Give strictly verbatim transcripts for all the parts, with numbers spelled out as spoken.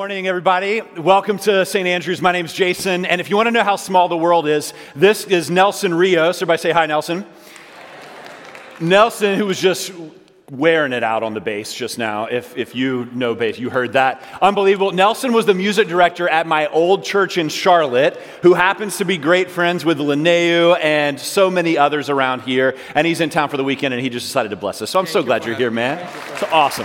Morning, everybody. Welcome to Saint Andrews. My name's Jason, and if you want to know how small the world is, this is Nelson Rios. Everybody say hi, Nelson. Nelson, who was just wearing it out on the bass just now. If if you know bass, you heard that. Unbelievable. Nelson was the music director at my old church in Charlotte, who happens to be great friends with Linneu and so many others around here, and he's in town for the weekend, and he just decided to bless us. So I'm so glad you're here, man. It's awesome.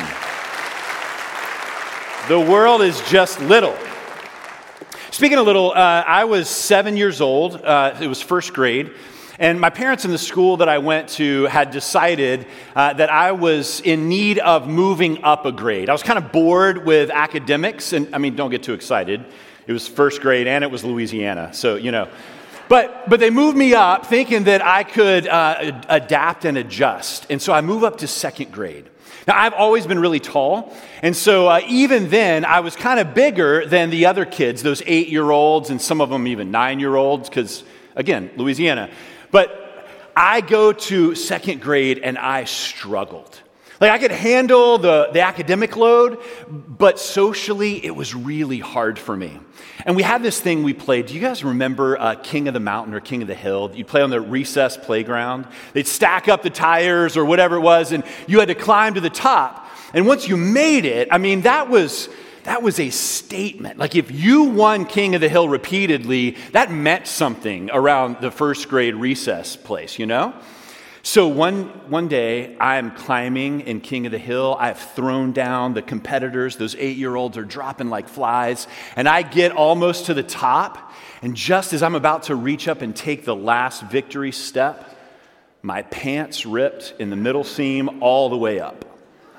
The world is just little. Speaking of little, uh, I was seven years old. Uh, it was first grade. And my parents in the school that I went to had decided uh, that I was in need of moving up a grade. I was kind of bored with academics. And I mean, don't get too excited. It was first grade and it was Louisiana. So, you know. But but they moved me up thinking that I could uh, adapt and adjust. And so I moved up to second grade. Now, I've always been really tall, and so uh, even then, I was kind of bigger than the other kids, those eight-year-olds, and some of them even nine-year-olds, because, again, Louisiana. But I go to second grade, and I struggled. Like, I could handle the, the academic load, but socially, it was really hard for me. And we had this thing we played. Do you guys remember uh, King of the Mountain or King of the Hill? You'd play on the recess playground. They'd stack up the tires or whatever it was, and you had to climb to the top. And once you made it, I mean, that was that was a statement. Like, if you won King of the Hill repeatedly, that meant something around the first grade recess place, you know? So one one day, I'm climbing in King of the Hill. I've thrown down the competitors. Those eight-year-olds are dropping like flies. And I get almost to the top. And just as I'm about to reach up and take the last victory step, my pants ripped in the middle seam all the way up.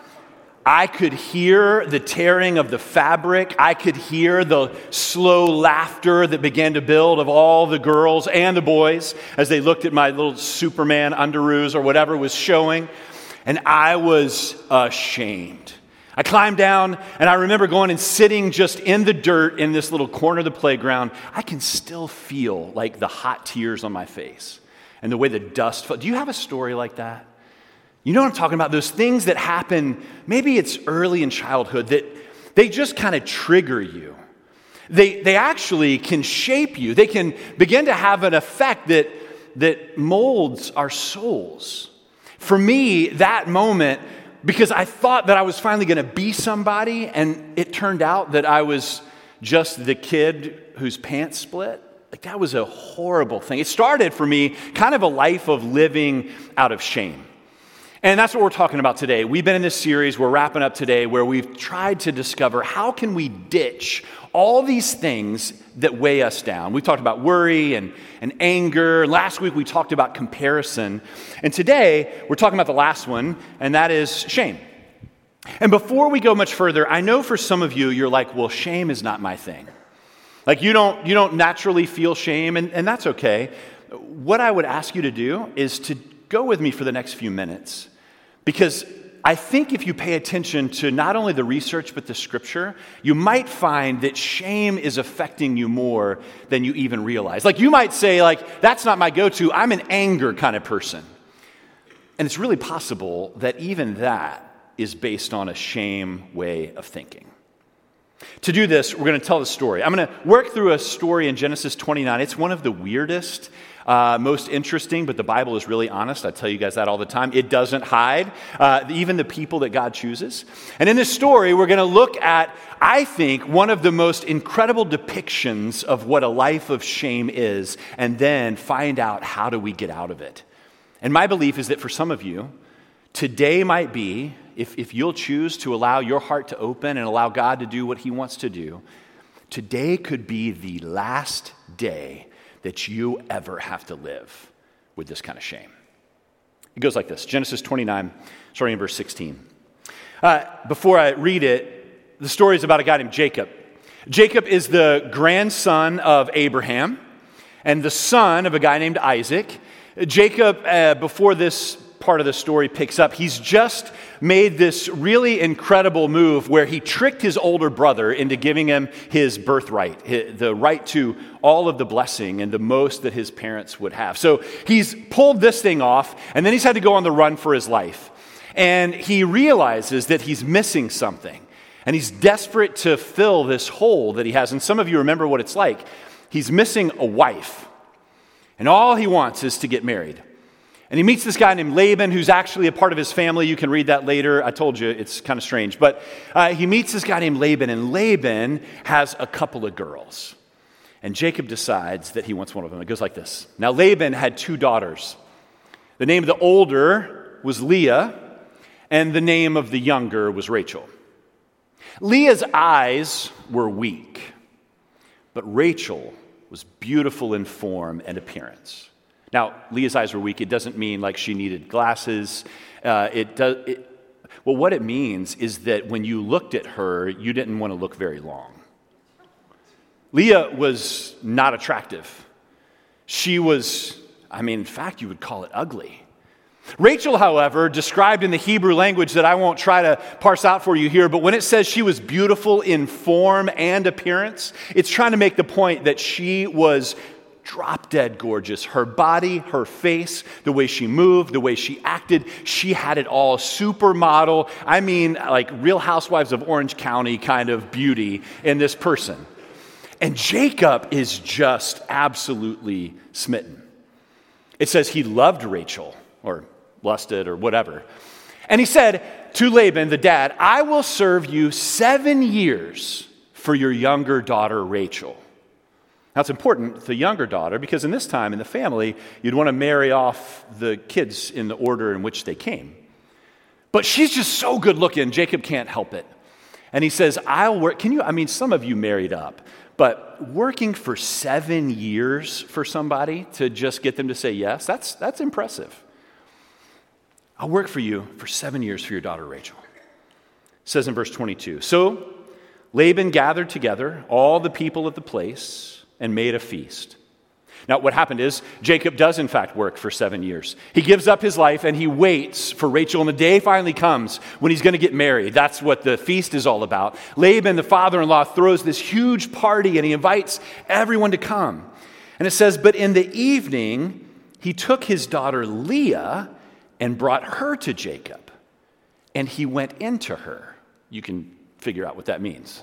I could hear the tearing of the fabric. I could hear the slow laughter that began to build of all the girls and the boys as they looked at my little Superman underoos or whatever was showing. And I was ashamed. I climbed down, and I remember going and sitting just in the dirt in this little corner of the playground. I can still feel like the hot tears on my face and the way the dust fell. Do you have a story like that? You know what I'm talking about? Those things that happen, maybe it's early in childhood, that they just kind of trigger you. They they actually can shape you. They can begin to have an effect that, that molds our souls. For me, that moment, because I thought that I was finally going to be somebody, and it turned out that I was just the kid whose pants split. Like, that was a horrible thing. It started for me kind of a life of living out of shame. And that's what we're talking about today. We've been in this series, we're wrapping up today, where we've tried to discover how can we ditch all these things that weigh us down. We talked about worry and, and anger. Last week we talked about comparison. And today we're talking about the last one, and that is shame. And before we go much further, I know for some of you, you're like, well, shame is not my thing. Like, you don't, you don't naturally feel shame, and, and that's okay. What I would ask you to do is to go with me for the next few minutes, because I think if you pay attention to not only the research but the scripture, you might find that shame is affecting you more than you even realize. Like, you might say, like, that's not my go-to. I'm an anger kind of person. And it's really possible that even that is based on a shame way of thinking. To do this, we're going to tell the story. I'm going to work through a story in Genesis twenty-nine. It's one of the weirdest, uh, most interesting, but the Bible is really honest. I tell you guys that all the time. It doesn't hide uh, even the people that God chooses. And in this story, we're going to look at, I think, one of the most incredible depictions of what a life of shame is, and then find out how do we get out of it. And my belief is that for some of you, today might be, if, if you'll choose to allow your heart to open and allow God to do what He wants to do, today could be the last day that you ever have to live with this kind of shame. It goes like this, Genesis twenty-nine, starting in verse sixteen. Uh, before I read it, the story is about a guy named Jacob. Jacob is the grandson of Abraham and the son of a guy named Isaac. Jacob, uh, before this part of the story picks up, he's just made this really incredible move where he tricked his older brother into giving him his birthright, the right to all of the blessing and the most that his parents would have. So he's pulled this thing off, and then he's had to go on the run for his life. And he realizes that he's missing something. And he's desperate to fill this hole that he has. And some of you remember what it's like. He's missing a wife. And all he wants is to get married. And he meets this guy named Laban, who's actually a part of his family. You can read that later. I told you, it's kind of strange. But uh, he meets this guy named Laban, and Laban has a couple of girls. And Jacob decides that he wants one of them. It goes like this. Now, Laban had two daughters. The name of the older was Leah, and the name of the younger was Rachel. Leah's eyes were weak, but Rachel was beautiful in form and appearance. Now, Leah's eyes were weak. It doesn't mean like she needed glasses. Uh, it does. It, well, what it means is that when you looked at her, you didn't want to look very long. Leah was not attractive. She was, I mean, in fact, you would call it ugly. Rachel, however, described in the Hebrew language that I won't try to parse out for you here, but when it says she was beautiful in form and appearance, it's trying to make the point that she was drop-dead gorgeous. Her body, her face, the way she moved, the way she acted, she had it all. Supermodel, I mean, like Real Housewives of Orange County kind of beauty in this person. And Jacob is just absolutely smitten. It says he loved Rachel, or lusted, or whatever. And he said to Laban, the dad, I will serve you seven years for your younger daughter, Rachel. Now, it's important, the younger daughter, because in this time in the family, you'd want to marry off the kids in the order in which they came. But she's just so good looking, Jacob can't help it. And he says, I'll work. Can you, I mean, some of you married up, but working for seven years for somebody to just get them to say yes, that's, that's impressive. I'll work for you for seven years for your daughter Rachel. It says in verse twenty-two, so Laban gathered together all the people of the place and made a feast. Now, what happened is Jacob does, in fact, work for seven years. He gives up his life and he waits for Rachel, and the day finally comes when he's going to get married. That's what the feast is all about. Laban, the father-in-law, throws this huge party and he invites everyone to come. And it says, but in the evening, he took his daughter Leah and brought her to Jacob, and he went into her. You can figure out what that means.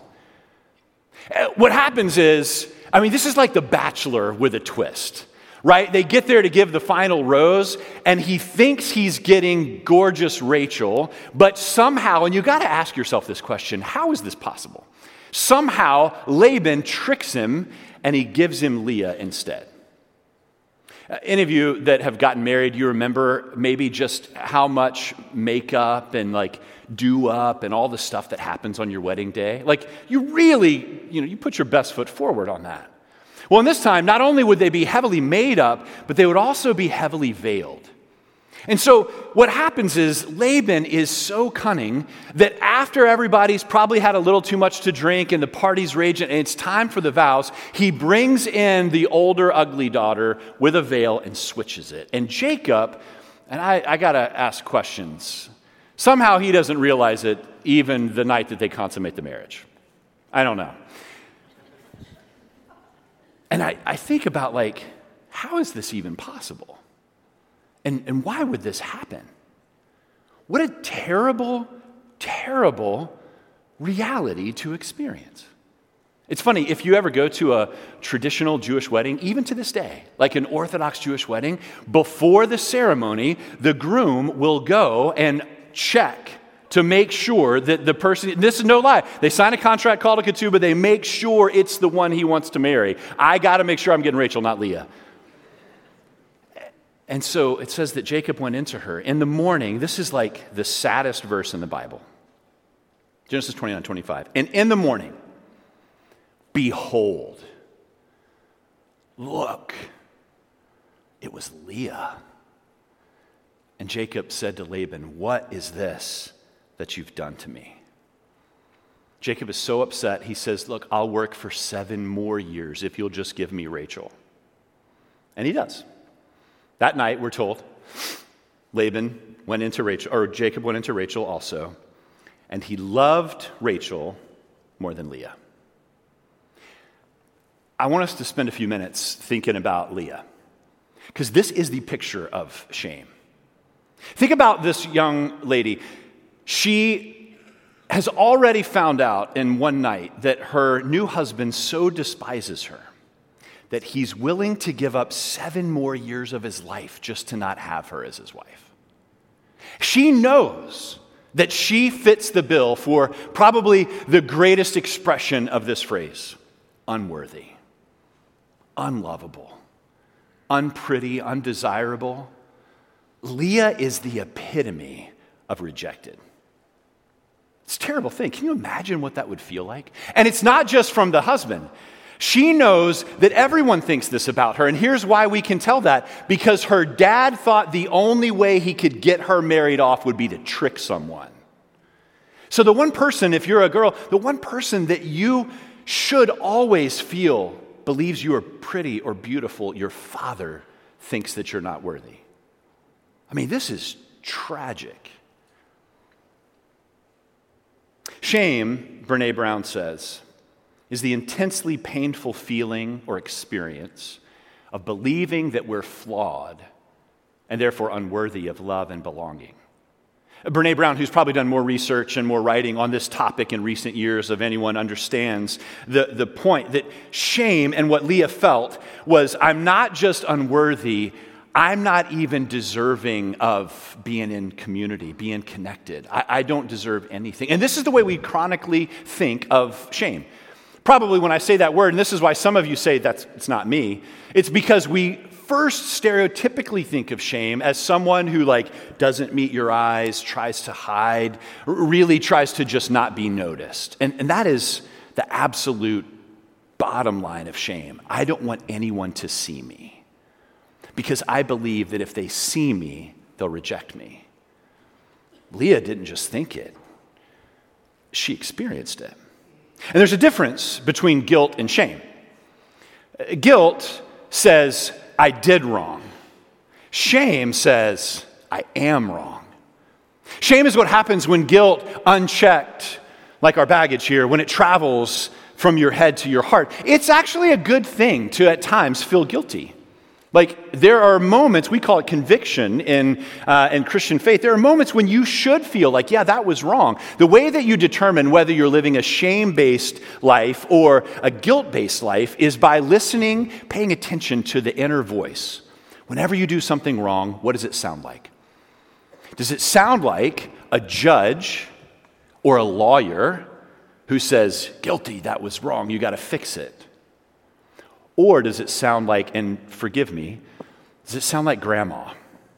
What happens is, I mean, this is like The Bachelor with a twist, right? They get there to give the final rose, and he thinks he's getting gorgeous Rachel, but somehow, and you got to ask yourself this question, how is this possible? Somehow, Laban tricks him, and he gives him Leah instead. Uh, any of you that have gotten married, you remember maybe just how much makeup and like do up and all the stuff that happens on your wedding day. Like you really, you know, you put your best foot forward on that. Well, in this time, not only would they be heavily made up, but they would also be heavily veiled. And so what happens is Laban is so cunning that after everybody's probably had a little too much to drink and the party's raging and it's time for the vows, he brings in the older ugly daughter with a veil and switches it. And Jacob, and I, I got to ask questions. Somehow he doesn't realize it even the night that they consummate the marriage. I don't know. And I, I think about like, how is this even possible? And, and why would this happen? What a terrible, terrible reality to experience. It's funny, if you ever go to a traditional Jewish wedding, even to this day, like an Orthodox Jewish wedding, before the ceremony, the groom will go and check to make sure that the person, this is no lie, they sign a contract called a ketubah, they make sure it's the one he wants to marry. I got to make sure I'm getting Rachel, not Leah. And so it says that Jacob went into her. In the morning, this is like the saddest verse in the Bible. Genesis twenty-nine, twenty-five. And in the morning, behold, look, it was Leah. And Jacob said to Laban, what is this that you've done to me? Jacob is so upset, he says, look, I'll work for seven more years if you'll just give me Rachel. And he does. That night, we're told, Laban went into Rachel, or Jacob went into Rachel also, and he loved Rachel more than Leah. I want us to spend a few minutes thinking about Leah, because this is the picture of shame. Think about this young lady. She has already found out in one night that her new husband so despises her that he's willing to give up seven more years of his life just to not have her as his wife. She knows that she fits the bill for probably the greatest expression of this phrase: unworthy, unlovable, unpretty, undesirable. Leah is the epitome of rejected. It's a terrible thing. Can you imagine what that would feel like? And it's not just from the husband. She knows that everyone thinks this about her, and here's why we can tell that. Because her dad thought the only way he could get her married off would be to trick someone. So the one person, if you're a girl, the one person that you should always feel believes you are pretty or beautiful, your father thinks that you're not worthy. I mean, this is tragic. Shame, Brené Brown says, is the intensely painful feeling or experience of believing that we're flawed and therefore unworthy of love and belonging. Brené Brown, who's probably done more research and more writing on this topic in recent years of anyone, understands the, the point that shame and what Leah felt was, I'm not just unworthy, I'm not even deserving of being in community, being connected. I, I don't deserve anything. And this is the way we chronically think of shame. Probably when I say that word, and this is why some of you say that's it's not me, it's because we first stereotypically think of shame as someone who like doesn't meet your eyes, tries to hide, really tries to just not be noticed. And, and that is the absolute bottom line of shame. I don't want anyone to see me because I believe that if they see me, they'll reject me. Leah didn't just think it. She experienced it. And there's a difference between guilt and shame. Guilt says, I did wrong. Shame says, I am wrong. Shame is what happens when guilt, unchecked, like our baggage here, when it travels from your head to your heart. It's actually a good thing to at times feel guilty. Like there are moments, we call it conviction in, uh, in Christian faith, there are moments when you should feel like, yeah, that was wrong. The way that you determine whether you're living a shame-based life or a guilt-based life is by listening, paying attention to the inner voice. Whenever you do something wrong, what does it sound like? Does it sound like a judge or a lawyer who says, guilty, that was wrong, you got to fix it? Or does it sound like, and forgive me, does it sound like grandma?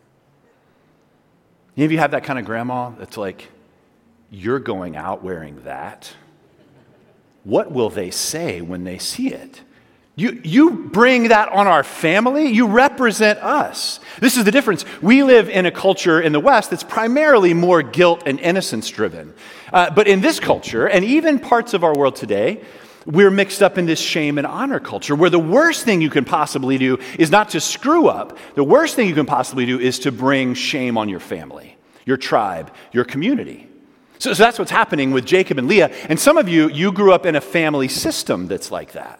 Any of you have that kind of grandma that's like, you're going out wearing that? What will they say when they see it? You, you bring that on our family? You represent us. This is the difference. We live in a culture in the West that's primarily more guilt and innocence driven. Uh, but in this culture, and even parts of our world today, we're mixed up in this shame and honor culture where the worst thing you can possibly do is not to screw up. The worst thing you can possibly do is to bring shame on your family, your tribe, your community. So, so that's what's happening with Jacob and Leah. And some of you, you grew up in a family system that's like that.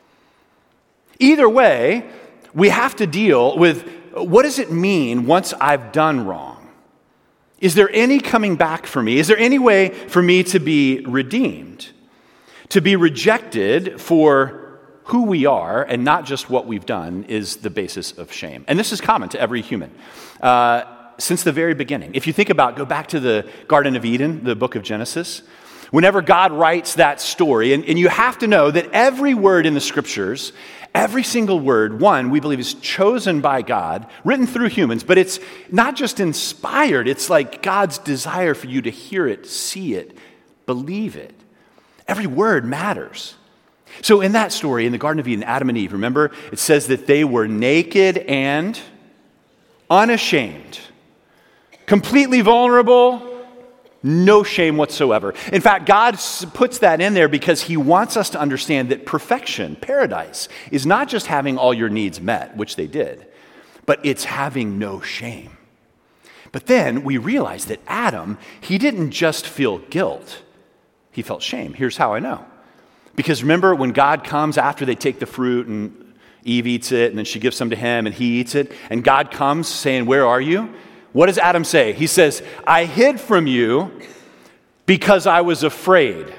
Either way, we have to deal with what does it mean once I've done wrong? Is there any coming back for me? Is there any way for me to be redeemed? To be rejected for who we are and not just what we've done is the basis of shame. And this is common to every human uh, since the very beginning. If you think about, go back to the Garden of Eden, the book of Genesis. Whenever God writes that story, and, and you have to know that every word in the scriptures, every single word, one, we believe is chosen by God, written through humans, but it's not just inspired. It's like God's desire for you to hear it, see it, believe it. Every word matters. So in that story, in the Garden of Eden, Adam and Eve, remember, it says that they were naked and unashamed, completely vulnerable, no shame whatsoever. In fact, God puts that in there because he wants us to understand that perfection, paradise, is not just having all your needs met, which they did, but it's having no shame. But then we realize that Adam, he didn't just feel guilt. He felt shame. Here's how I know. Because remember when God comes after they take the fruit and Eve eats it and then she gives some to him and he eats it and God comes saying, where are you? What does Adam say? He says, I hid from you because I was afraid.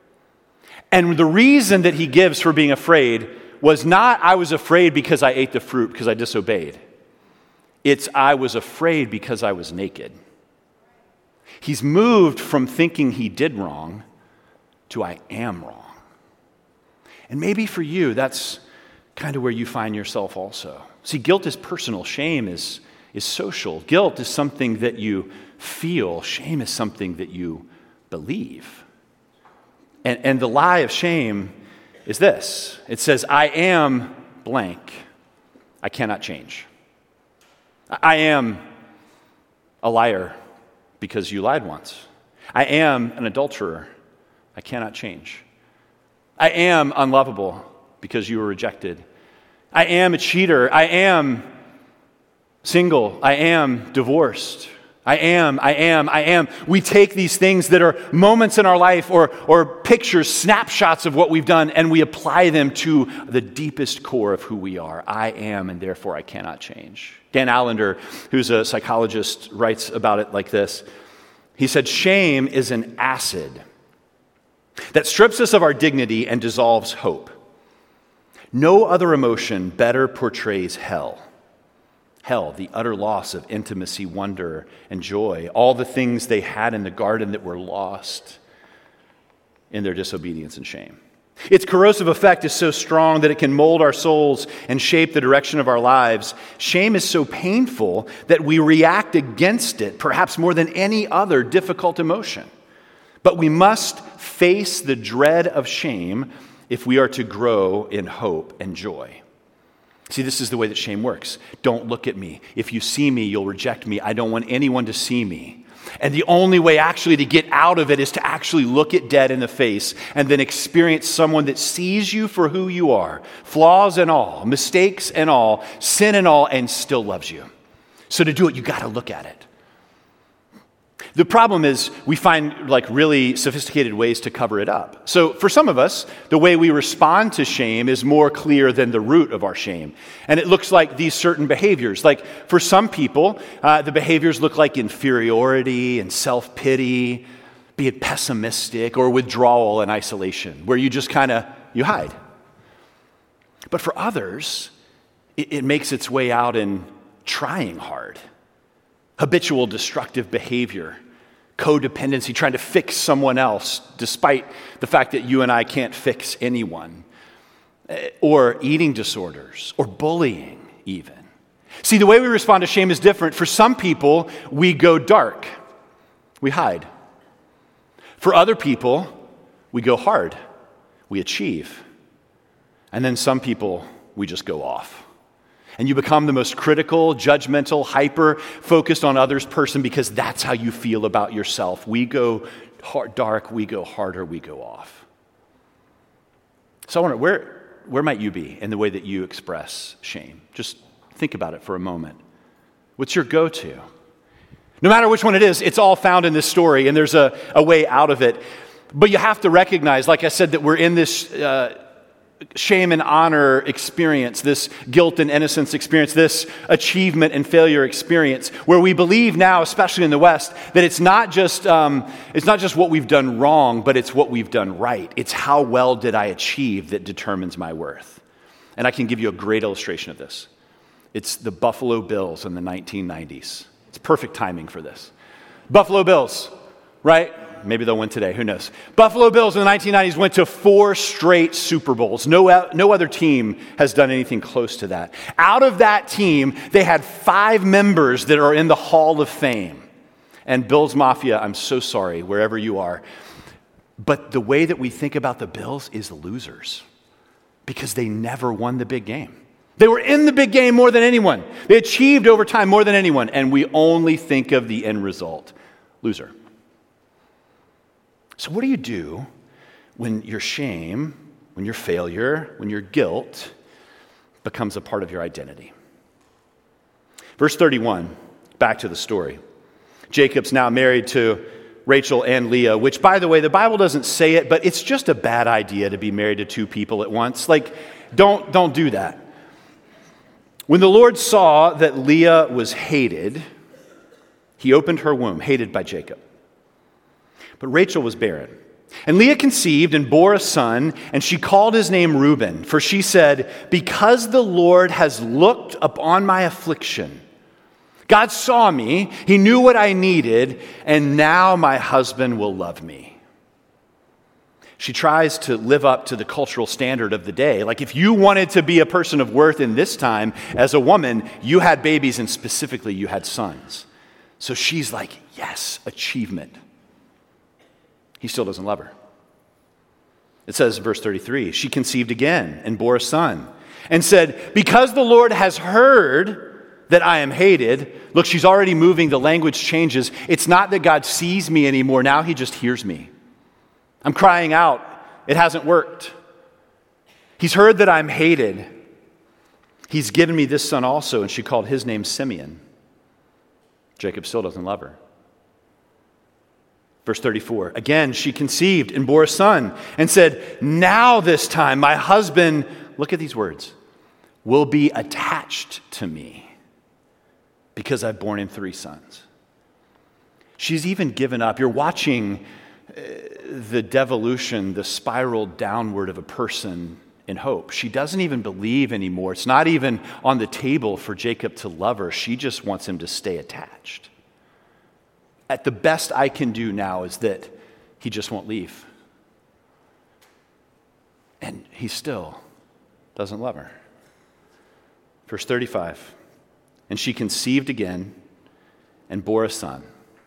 And the reason that he gives for being afraid was not I was afraid because I ate the fruit because I disobeyed. It's I was afraid because I was naked. He's moved from thinking he did wrong to I am wrong. And maybe for you, that's kind of where you find yourself also. See, guilt is personal. Shame is, is social. Guilt is something that you feel. Shame is something that you believe. And, and the lie of shame is this. It says, I am blank. I cannot change. I am a liar because you lied once. I am an adulterer. I cannot change. I am unlovable because you were rejected. I am a cheater. I am single. I am divorced. I am, I am, I am. We take these things that are moments in our life or, or pictures, snapshots of what we've done, and we apply them to the deepest core of who we are. I am, and therefore I cannot change. Dan Allender, who's a psychologist, writes about it like this. He said, shame is an acid that strips us of our dignity and dissolves hope. No other emotion better portrays hell. Hell, the utter loss of intimacy, wonder, and joy, all the things they had in the garden that were lost in their disobedience and shame. Its corrosive effect is so strong that it can mold our souls and shape the direction of our lives. Shame is so painful that we react against it, perhaps more than any other difficult emotion. But we must face the dread of shame if we are to grow in hope and joy. See, this is the way that shame works. Don't look at me. If you see me, you'll reject me. I don't want anyone to see me. And the only way actually to get out of it is to actually look it dead in the face and then experience someone that sees you for who you are, flaws and all, mistakes and all, sin and all, and still loves you. So to do it, you got to look at it. The problem is we find like really sophisticated ways to cover it up. So for some of us, the way we respond to shame is more clear than the root of our shame. And it looks like these certain behaviors. Like for some people, uh, the behaviors look like inferiority and self-pity, be it pessimistic or withdrawal and isolation, where you just kind of, you hide. But for others, it, it makes its way out in trying hard, habitual destructive behavior, codependency, trying to fix someone else despite the fact that you and I can't fix anyone, or eating disorders, or bullying even. See, the way we respond to shame is different. For some people, we go dark. We hide. For other people, we go hard. We achieve. And then some people, we just go off. And you become the most critical, judgmental, hyper-focused on others person because that's how you feel about yourself. We go hard, dark, we go harder, we go off. So I wonder, where, where might you be in the way that you express shame? Just think about it for a moment. What's your go-to? No matter which one it is, it's all found in this story, and there's a, a way out of it. But you have to recognize, like I said, that we're in this uh, shame and honor experience, this guilt and innocence experience, this achievement and failure experience, where we believe now, especially in the West, that it's not just um, it's not just what we've done wrong, but it's what we've done right. It's how well did I achieve that determines my worth. And I can give you a great illustration of this. It's the Buffalo Bills in the nineteen nineties. It's perfect timing for this. Buffalo Bills, right? Maybe they'll win today. Who knows? Buffalo Bills in the nineteen nineties went to four straight Super Bowls. No, no other team has done anything close to that. Out of that team, they had five members that are in the Hall of Fame. And Bills Mafia, I'm so sorry, wherever you are. But the way that we think about the Bills is losers because they never won the big game. They were in the big game more than anyone. They achieved over time more than anyone. And we only think of the end result. Loser. So what do you do when your shame, when your failure, when your guilt becomes a part of your identity? Verse thirty-one, back to the story. Jacob's now married to Rachel and Leah, which, by the way, the Bible doesn't say it, but it's just a bad idea to be married to two people at once. Like, don't, don't do that. When the Lord saw that Leah was hated, he opened her womb, hated by Jacob. But Rachel was barren. And Leah conceived and bore a son, and she called his name Reuben, for she said, because the Lord has looked upon my affliction. God saw me, he knew what I needed, and now my husband will love me. She tries to live up to the cultural standard of the day. Like if you wanted to be a person of worth in this time as a woman, you had babies and specifically you had sons. So she's like, yes, achievement. He still doesn't love her. It says, verse thirty-three, she conceived again and bore a son and said, because the Lord has heard that I am hated. Look, she's already moving. The language changes. It's not that God sees me anymore. Now he just hears me. I'm crying out. It hasn't worked. He's heard that I'm hated. He's given me this son also, and she called his name Simeon. Jacob still doesn't love her. Verse thirty-four, again, she conceived and bore a son and said, now this time my husband, look at these words, will be attached to me because I've borne him three sons. She's even given up. You're watching the devolution, the spiral downward of a person in hope. She doesn't even believe anymore. It's not even on the table for Jacob to love her. She just wants him to stay attached. At the best I can do now is that he just won't leave. And he still doesn't love her. Verse thirty-five, and she conceived again and bore a son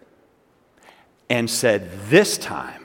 and said, this time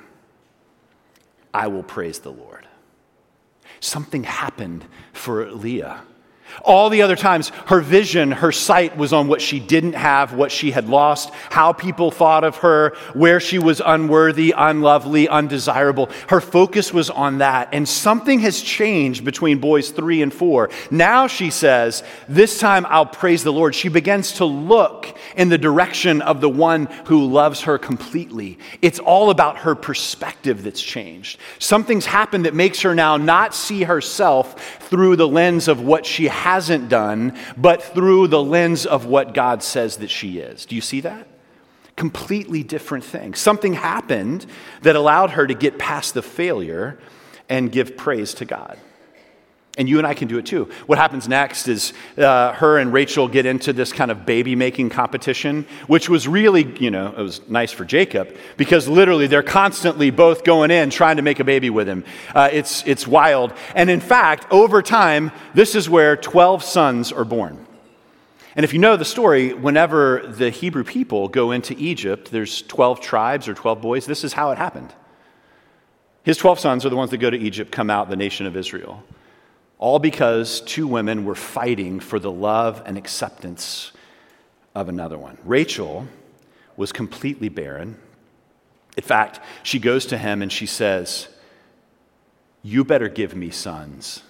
I will praise the Lord. Something happened for Leah. All the other times, her vision, her sight was on what she didn't have, what she had lost, how people thought of her, where she was unworthy, unlovely, undesirable. Her focus was on that. And something has changed between boys three and four. Now she says, this time I'll praise the Lord. She begins to look in the direction of the one who loves her completely. It's all about her perspective that's changed. Something's happened that makes her now not see herself through the lens of what she hasn't done, but through the lens of what God says that she is. Do you see that? Completely different thing. Something happened that allowed her to get past the failure and give praise to God. And you and I can do it too. What happens next is uh, her and Rachel get into this kind of baby-making competition, which was really, you know, it was nice for Jacob because literally they're constantly both going in trying to make a baby with him. Uh, it's, it's wild. And in fact, over time, this is where twelve sons are born. And if you know the story, whenever the Hebrew people go into Egypt, there's twelve tribes or twelve boys. This is how it happened. His twelve sons are the ones that go to Egypt, come out, the nation of Israel. All because two women were fighting for the love and acceptance of another one. Rachel was completely barren. In fact, she goes to him and she says, you better give me sons.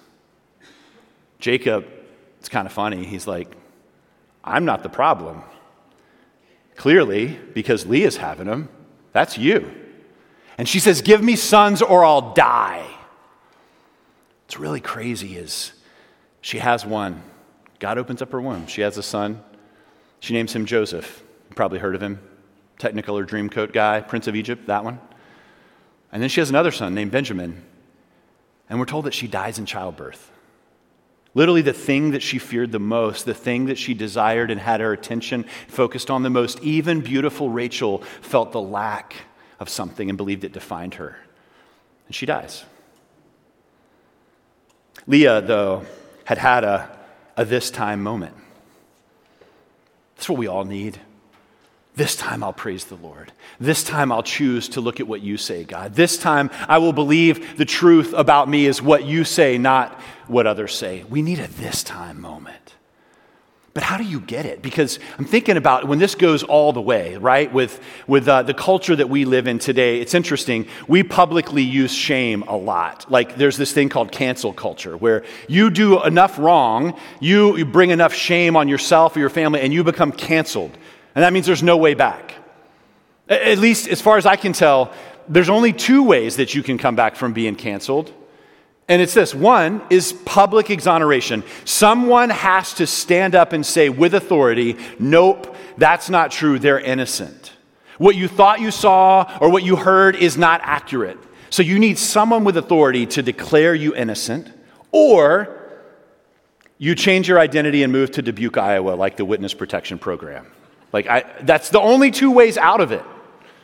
Jacob, it's kind of funny. He's like, I'm not the problem. Clearly, because Leah's having them, that's you. And she says, give me sons or I'll die. What's really crazy is she has one. God opens up her womb. She has a son. She names him Joseph. You probably heard of him. Technicolor Dreamcoat guy, Prince of Egypt, that one. And then she has another son named Benjamin. And we're told that she dies in childbirth. Literally the thing that she feared the most, the thing that she desired and had her attention focused on the most, even beautiful Rachel felt the lack of something and believed it defined her. And she dies. Leah, though, had had a, a this time moment. That's what we all need. This time I'll praise the Lord. This time I'll choose to look at what you say, God. This time I will believe the truth about me is what you say, not what others say. We need a this time moment. But how do you get it? Because I'm thinking about when this goes all the way, right? With, with uh, the culture that we live in today, it's interesting. We publicly use shame a lot. Like there's this thing called cancel culture where you do enough wrong, you, you bring enough shame on yourself or your family, and you become canceled. And that means there's no way back. At least as far as I can tell, there's only two ways that you can come back from being canceled. And it's this. One is public exoneration. Someone has to stand up and say with authority, nope, that's not true, they're innocent. What you thought you saw or what you heard is not accurate. So you need someone with authority to declare you innocent, or you change your identity and move to Dubuque, Iowa, like the Witness Protection Program. Like I, that's the only two ways out of it.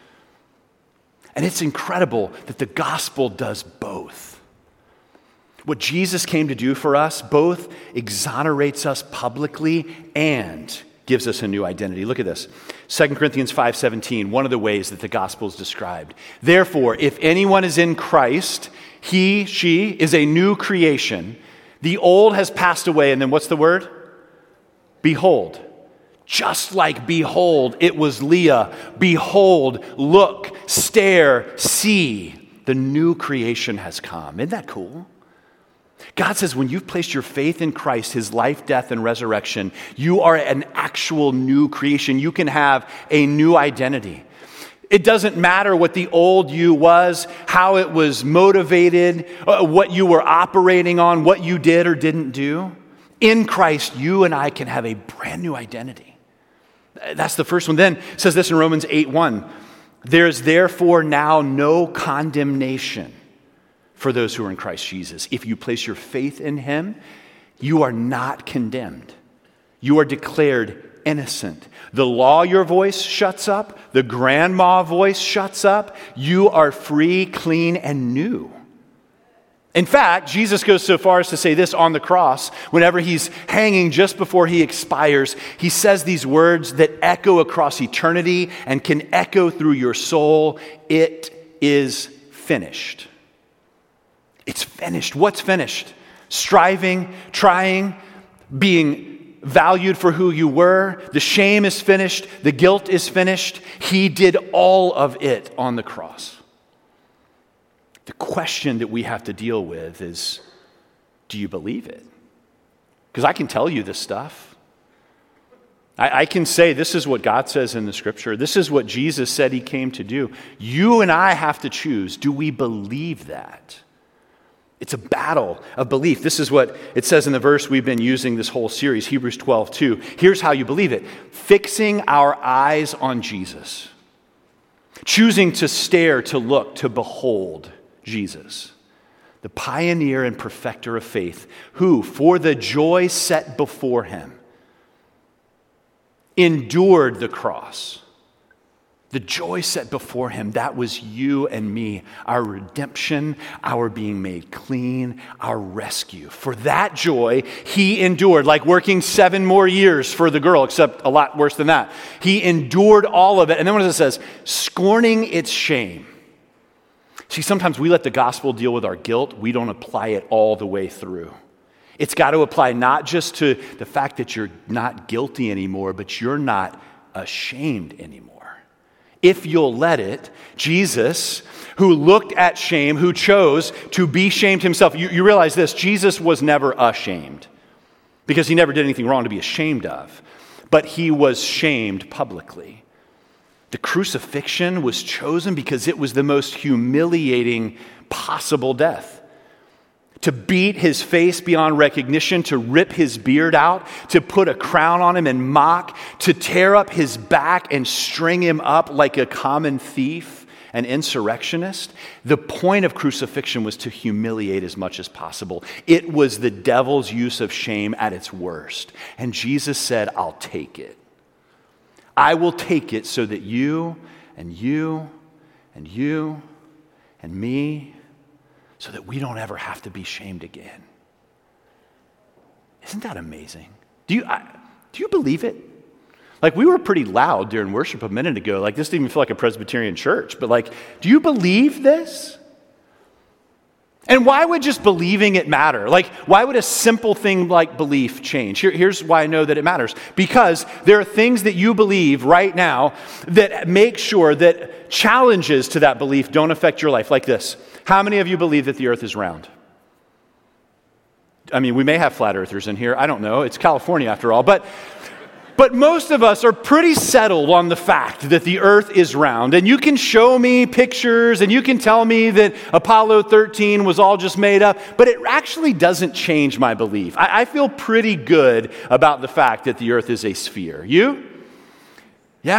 And it's incredible that the gospel does both. What Jesus came to do for us both exonerates us publicly and gives us a new identity. Look at this. Second Corinthians five seventeen, one of the ways that the gospel is described. Therefore, if anyone is in Christ, he, she is a new creation. The old has passed away, and then what's the word? Behold. Just like behold, it was Leah. Behold, look, stare, see. The new creation has come. Isn't that cool? God says when you've placed your faith in Christ, his life, death, and resurrection, you are an actual new creation. You can have a new identity. It doesn't matter what the old you was, how it was motivated, uh, what you were operating on, what you did or didn't do. In Christ, you and I can have a brand new identity. That's the first one. Then it says this in Romans eight one. There's therefore now no condemnation for those who are in Christ Jesus. If you place your faith in him, you are not condemned. You are declared innocent. The lawyer voice shuts up. The grandma voice shuts up. You are free, clean, and new. In fact, Jesus goes so far as to say this on the cross. Whenever he's hanging just before he expires, he says these words that echo across eternity and can echo through your soul. It is finished. It's finished. What's finished? Striving, trying, being valued for who you were. The shame is finished. The guilt is finished. He did all of it on the cross. The question that we have to deal with is, do you believe it? Because I can tell you this stuff. I, I can say this is what God says in the scripture. This is what Jesus said he came to do. You and I have to choose. Do we believe that? It's a battle of belief. This is what it says in the verse we've been using this whole series, Hebrews twelve two. Here's how you believe it. Fixing our eyes on Jesus. Choosing to stare, to look, to behold Jesus, the pioneer and perfecter of faith, who, for the joy set before him, endured the cross. The joy set before him, that was you and me, our redemption, our being made clean, our rescue. For that joy, he endured, like working seven more years for the girl, except a lot worse than that. He endured all of it. And then what it says, scorning its shame. See, sometimes we let the gospel deal with our guilt. We don't apply it all the way through. It's got to apply not just to the fact that you're not guilty anymore, but you're not ashamed anymore. If you'll let it, Jesus, who looked at shame, who chose to be shamed himself, you, you realize this, Jesus was never ashamed because he never did anything wrong to be ashamed of, but he was shamed publicly. The crucifixion was chosen because it was the most humiliating possible death. To beat his face beyond recognition, to rip his beard out, to put a crown on him and mock, to tear up his back and string him up like a common thief, an insurrectionist. The point of crucifixion was to humiliate as much as possible. It was the devil's use of shame at its worst. And Jesus said, I'll take it. I will take it so that you and you and you and me, so that we don't ever have to be shamed again. Isn't that amazing? Do you, I, do you believe it? Like, we were pretty loud during worship a minute ago. Like, this didn't even feel like a Presbyterian church. But like, do you believe this? And why would just believing it matter? Like, why would a simple thing like belief change? Here, here's why I know that it matters. Because there are things that you believe right now that make sure that challenges to that belief don't affect your life. Like this. How many of you believe that the earth is round? I mean, we may have flat earthers in here. I don't know. It's California after all. But But most of us are pretty settled on the fact that the earth is round. And you can show me pictures and you can tell me that Apollo thirteen was all just made up, but it actually doesn't change my belief. I, I feel pretty good about the fact that the earth is a sphere. You? Yeah?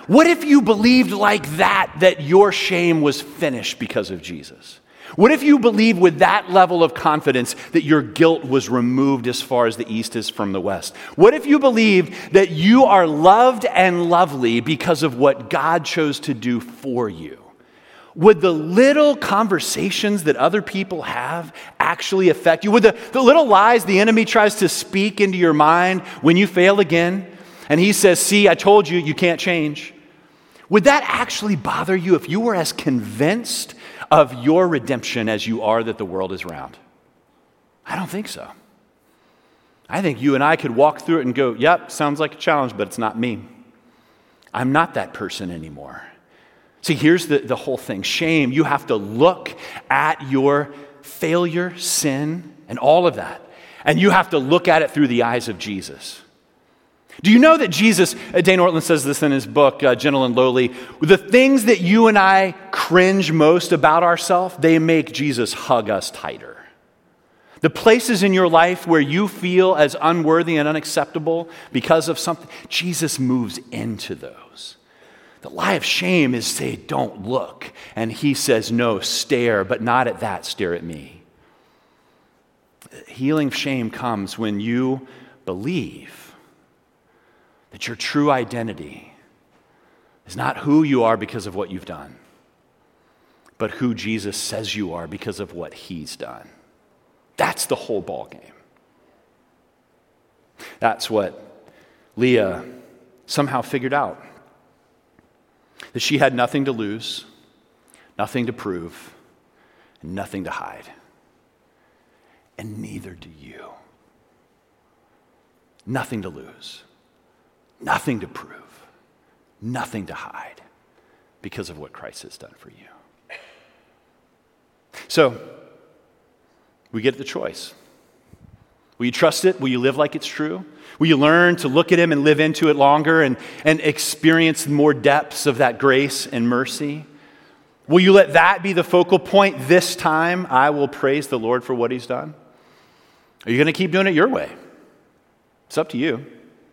What if you believed like that, that your shame was finished because of Jesus? What if you believe with that level of confidence that your guilt was removed as far as the east is from the west? What if you believe that you are loved and lovely because of what God chose to do for you? Would the little conversations that other people have actually affect you? Would the, the little lies the enemy tries to speak into your mind when you fail again, and he says, see, I told you, you can't change. Would that actually bother you if you were as convinced of your redemption as you are that the world is round? I don't think so. I think you and I could walk through it and go, yep, sounds like a challenge, but it's not me. I'm not that person anymore. See, here's the, the whole thing. Shame, you have to look at your failure, sin, and all of that, and you have to look at it through the eyes of Jesus. Do you know that Jesus, Dane Ortland says this in his book, uh, Gentle and Lowly, the things that you and I cringe most about ourselves, they make Jesus hug us tighter. The places in your life where you feel as unworthy and unacceptable because of something, Jesus moves into those. The lie of shame is say, don't look. And he says, no, stare, but not at that, stare at me. Healing of shame comes when you believe that your true identity is not who you are because of what you've done, but who Jesus says you are because of what he's done. That's the whole ballgame. That's what Leah somehow figured out. That she had nothing to lose, nothing to prove, and nothing to hide. And neither do you. Nothing to lose. Nothing to prove, nothing to hide because of what Christ has done for you. So, we get the choice. Will you trust it? Will you live like it's true? Will you learn to look at him and live into it longer and, and experience more depths of that grace and mercy? Will you let that be the focal point this time? I will praise the Lord for what he's done. Are you going to keep doing it your way? It's up to you.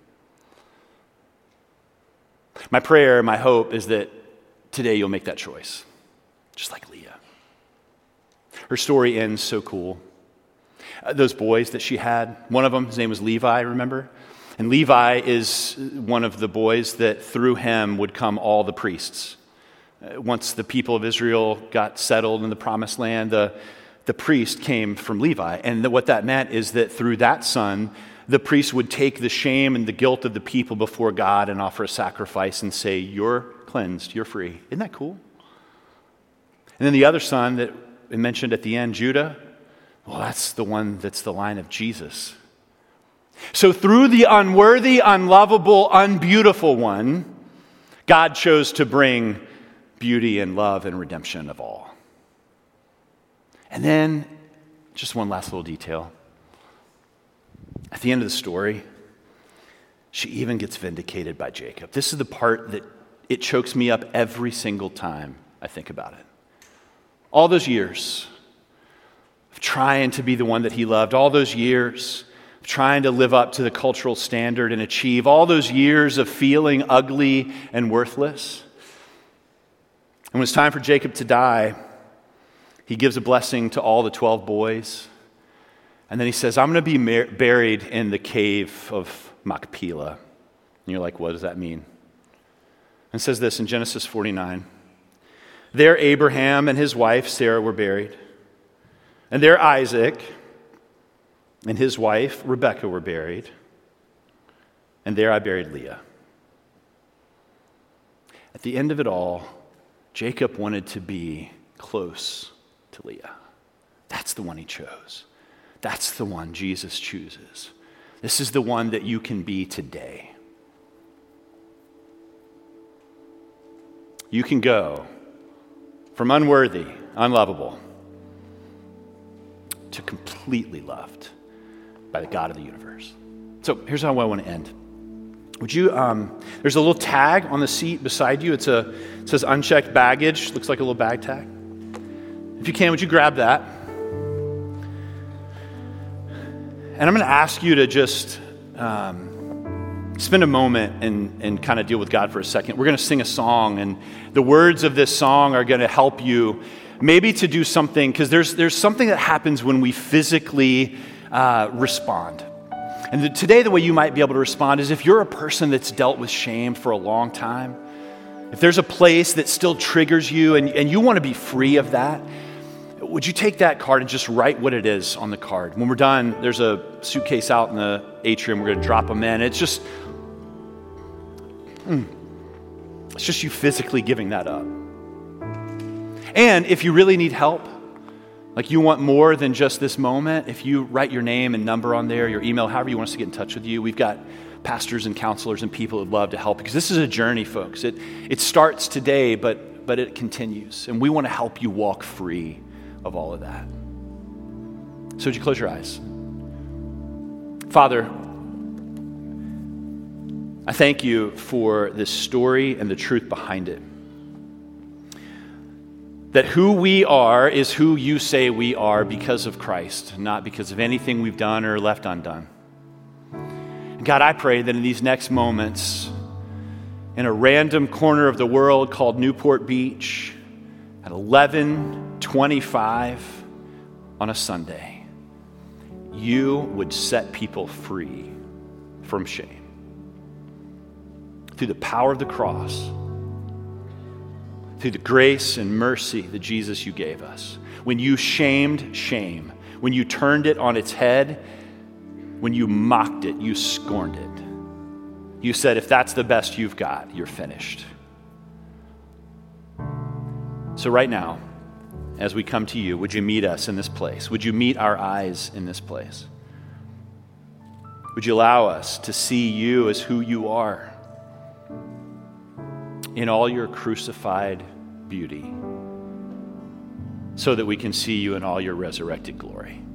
My prayer, my hope is that today you'll make that choice, just like Leah. Her story ends so cool. Uh, those boys that she had, one of them, his name was Levi, remember? And Levi is one of the boys that through him would come all the priests. Uh, once the people of Israel got settled in the promised land, the, the priest came from Levi. And the, what that meant is that through that son, the priest would take the shame and the guilt of the people before God and offer a sacrifice and say, you're cleansed, you're free. Isn't that cool? And then the other son that we mentioned at the end, Judah, well, that's the one that's the line of Jesus. So through the unworthy, unlovable, unbeautiful one, God chose to bring beauty and love and redemption of all. And then, just one last little detail. At the end of the story, she even gets vindicated by Jacob. This is the part that it chokes me up every single time I think about it. All those years of trying to be the one that he loved, all those years of trying to live up to the cultural standard and achieve, all those years of feeling ugly and worthless. And when it's time for Jacob to die, he gives a blessing to all the twelve boys. And then he says, I'm going to be mar- buried in the cave of Machpelah. And you're like, what does that mean? And it says this in Genesis forty-nine. There Abraham and his wife Sarah were buried. And there Isaac and his wife Rebekah were buried. And there I buried Leah. At the end of it all, Jacob wanted to be close to Leah. That's the one he chose. That's the one Jesus chooses. This is the one that you can be today. You can go from unworthy, unlovable, to completely loved by the God of the universe. So here's how I want to end. Would you, um, there's a little tag on the seat beside you. It's a, it says unchecked baggage. Looks like a little bag tag. If you can, would you grab that? And I'm going to ask you to just um, spend a moment and, and kind of deal with God for a second. We're going to sing a song, and the words of this song are going to help you maybe to do something, because there's, there's something that happens when we physically uh, respond. And the, today the way you might be able to respond is if you're a person that's dealt with shame for a long time, if there's a place that still triggers you and, and you want to be free of that, would you take that card and just write what it is on the card? When we're done, there's a suitcase out in the atrium. We're going to drop them in. It's just, mm, it's just you physically giving that up. And if you really need help, like you want more than just this moment, if you write your name and number on there, your email, however you want us to get in touch with you, we've got pastors and counselors and people who'd love to help, because this is a journey, folks. It it starts today, but but it continues, and we want to help you walk free of all of that. So would you close your eyes? Father, I thank you for this story and the truth behind it. That who we are is who you say we are because of Christ, not because of anything we've done or left undone. God, I pray that in these next moments, in a random corner of the world called Newport Beach, at eleven twenty-five on a Sunday, you would set people free from shame. Through the power of the cross, through the grace and mercy that Jesus you gave us. When you shamed shame, when you turned it on its head, when you mocked it, you scorned it. You said, if that's the best you've got, you're finished. So right now, as we come to you, would you meet us in this place? Would you meet our eyes in this place? Would you allow us to see you as who you are in all your crucified beauty, so that we can see you in all your resurrected glory?